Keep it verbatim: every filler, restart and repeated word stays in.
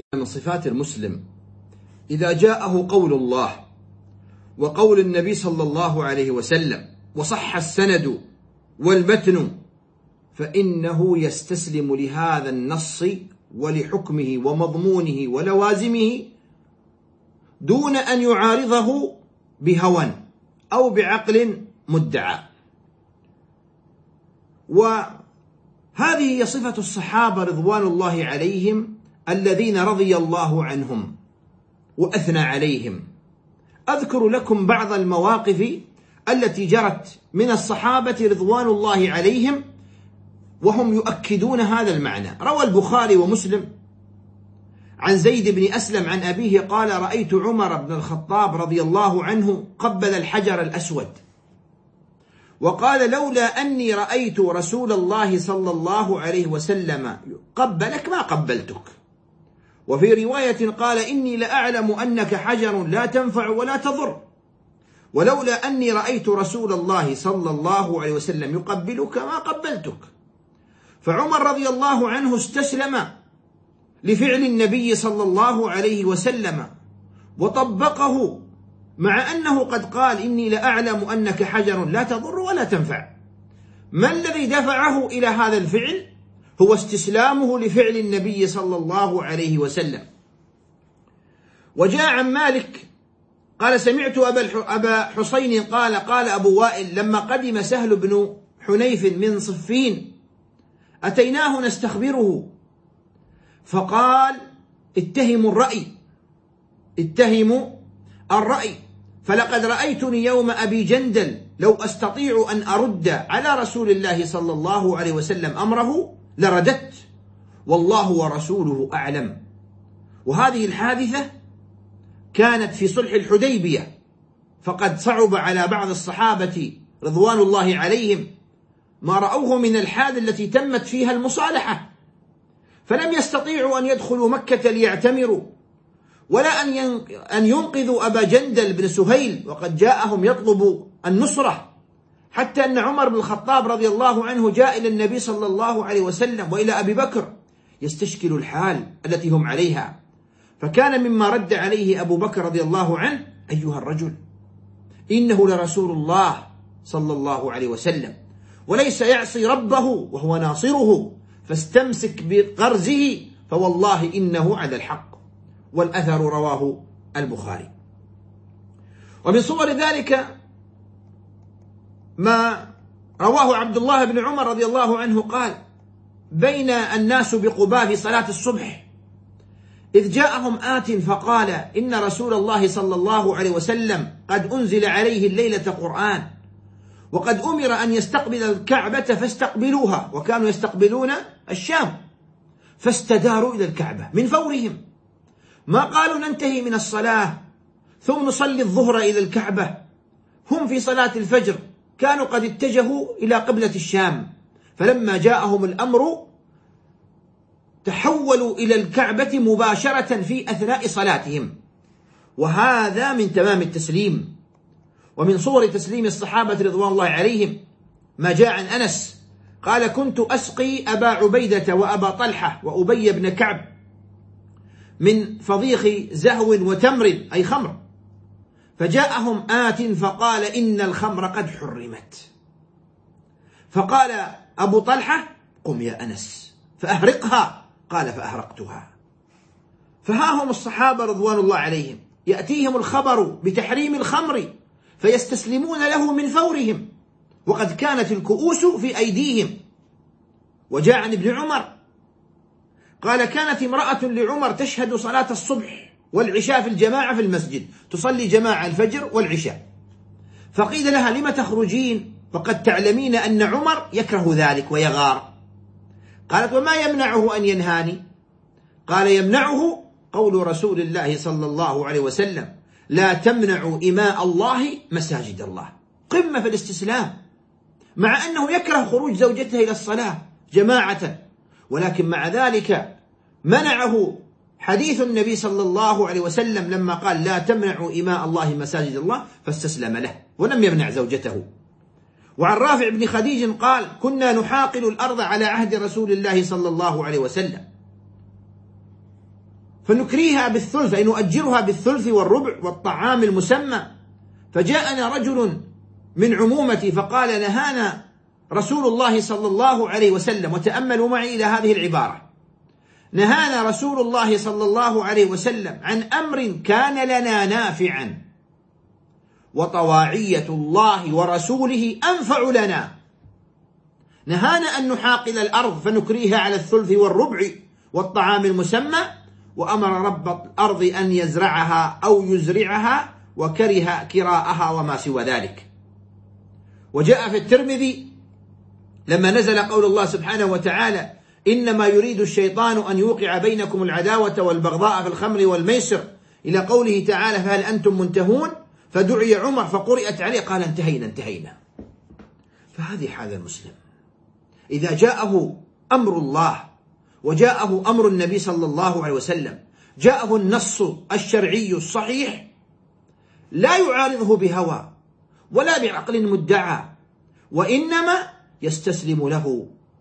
من صفات المسلم إذا جاءه قول الله وقول النبي صلى الله عليه وسلم وصح السند والمتن فإنه يستسلم لهذا النص ولحكمه ومضمونه ولوازمه دون أن يعارضه بهوى أو بعقل مدعى. وهذه هي صفة الصحابة رضوان الله عليهم الذين رضي الله عنهم وأثنى عليهم. أذكر لكم بعض المواقف التي جرت من الصحابة رضوان الله عليهم وهم يؤكدون هذا المعنى. روى البخاري ومسلم عن زيد بن أسلم عن أبيه قال: رأيت عمر بن الخطاب رضي الله عنه قبل الحجر الأسود وقال: لولا أني رأيت رسول الله صلى الله عليه وسلم قبلك ما قبلتك. وفي رواية قال: إني لأعلم أنك حجر لا تنفع ولا تضر، ولولا أني رأيت رسول الله صلى الله عليه وسلم يقبلك ما قبلتك. فعمر رضي الله عنه استسلم لفعل النبي صلى الله عليه وسلم وطبقه، مع أنه قد قال: إني لأعلم أنك حجر لا تضر ولا تنفع. ما الذي دفعه إلى هذا الفعل؟ هو استسلامه لفعل النبي صلى الله عليه وسلم. وجاء عن مالك قال: سمعت أبا حسين قال: قال أبو وائل لما قدم سهل بن حنيف من صفين أتيناه نستخبره فقال: اتهموا الرأي اتهموا الرأي فلقد رأيتني يوم أبي جندل لو أستطيع أن أرد على رسول الله صلى الله عليه وسلم أمره لرددت، والله ورسوله أعلم. وهذه الحادثة كانت في صلح الحديبية، فقد صعب على بعض الصحابة رضوان الله عليهم ما رأوه من الحال التي تمت فيها المصالحة، فلم يستطيعوا أن يدخلوا مكة ليعتمروا ولا أن ينقذوا أبا جندل بن سهيل وقد جاءهم يطلب النصرة، حتى أن عمر بن الخطاب رضي الله عنه جاء إلى النبي صلى الله عليه وسلم وإلى أبي بكر يستشكل الحال التي هم عليها. فكان مما رد عليه أبو بكر رضي الله عنه: أيها الرجل، إنه لرسول الله صلى الله عليه وسلم وليس يعصي ربه وهو ناصره، فاستمسك بقرزه فوالله إنه على الحق. والأثر رواه البخاري. ومن صور ذلك ما رواه عبد الله بن عمر رضي الله عنه قال: بين الناس بقباء في صلاة الصبح إذ جاءهم آت فقال: إن رسول الله صلى الله عليه وسلم قد أنزل عليه الليلة قرآن وقد أمر أن يستقبل الكعبة فاستقبلوها، وكانوا يستقبلون الشام، فاستداروا إلى الكعبة من فورهم، ما قالوا ننتهي من الصلاة ثم نصلي الظهر إلى الكعبة. هم في صلاة الفجر كانوا قد اتجهوا إلى قبلة الشام، فلما جاءهم الأمر تحولوا إلى الكعبة مباشرة في أثناء صلاتهم، وهذا من تمام التسليم. ومن صور تسليم الصحابة رضوان الله عليهم ما جاء عن أنس قال: كنت أسقي أبا عبيدة وأبا طلحة وأبي بن كعب من فضيخ زهو وتمر أي خمر، فجاءهم آت فقال: إن الخمر قد حرمت. فقال أبو طلحة: قم يا أنس فأهرقها. قال: فأهرقتها. فها هم الصحابة رضوان الله عليهم يأتيهم الخبر بتحريم الخمر فيستسلمون له من فورهم، وقد كانت الكؤوس في أيديهم. وجاء عن ابن عمر قال: كانت امرأة لعمر تشهد صلاة الصبح والعشاء في الجماعة في المسجد، تصلي جماعة الفجر والعشاء، فقيل لها: لم تخرجين وقد تعلمين أن عمر يكره ذلك ويغار؟ قالت: وما يمنعه أن ينهاني؟ قال: يمنعه قول رسول الله صلى الله عليه وسلم: لا تمنعوا إماء الله مساجد الله. قمة في الاستسلام، مع أنه يكره خروج زوجته إلى الصلاة جماعة، ولكن مع ذلك منعه حديث النبي صلى الله عليه وسلم لما قال: لا تمنعوا إماء الله مساجد الله، فاستسلم له ولم يمنع زوجته. وعن رافع بن خديج قال: كنا نحاقل الأرض على عهد رسول الله صلى الله عليه وسلم، فنكريها بالثلث أي نؤجرها بالثلث والربع والطعام المسمى. فجاءنا رجل من عمومتي فقال نهانا رسول الله صلى الله عليه وسلم، وتأملوا معي إلى هذه العبارة: نهانا رسول الله صلى الله عليه وسلم عن أمر كان لنا نافعا، وطواعية الله ورسوله أنفع لنا. نهانا أن نحاقل الأرض فنكريها على الثلث والربع والطعام المسمى، وأمر رب الأرض أن يزرعها أو يزرعها وكره كراءها وما سوى ذلك. وجاء في الترمذي لما نزل قول الله سبحانه وتعالى: إنما يريد الشيطان أن يوقع بينكم العداوة والبغضاء في الخمر والميسر، إلى قوله تعالى: فهل أنتم منتهون؟ فدعي عمر فقرئت عليه قال: انتهينا انتهينا. فهذه حال المسلم إذا جاءه أمر الله وجاءه أمر النبي صلى الله عليه وسلم، جاءه النص الشرعي الصحيح، لا يعارضه بهوى ولا بعقل مدعى، وإنما يستسلم له